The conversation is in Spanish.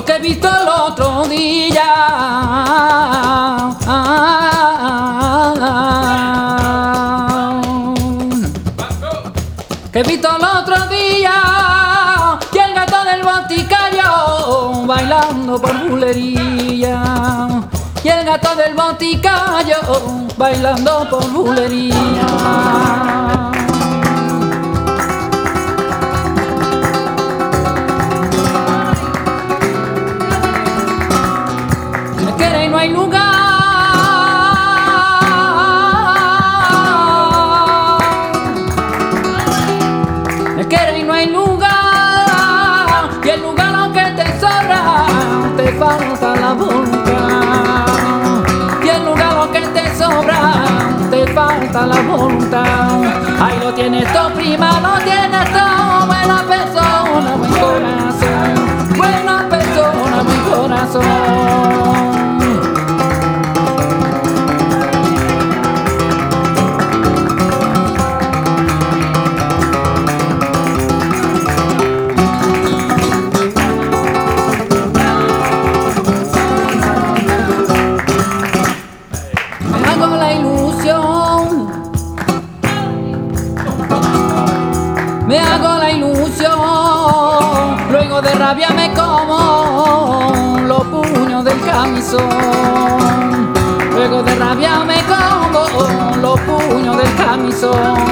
lo que he visto el otro día. Que he visto el otro día y el gato del boticario bailando por bulería. Y el gato del boticario bailando por bulería. No hay lugar, me quiere y no hay lugar, y el lugar aunque te sobra, te falta la voluntad. Y el lugar aunque te sobra, te falta la voluntad. Ahí lo tienes todo, prima, lo tienes todo, buena persona, buen corazón, buena persona, buen corazón. Me hago la ilusión, luego de rabia me como los puños del camisón. Luego de rabia me como los puños del camisón.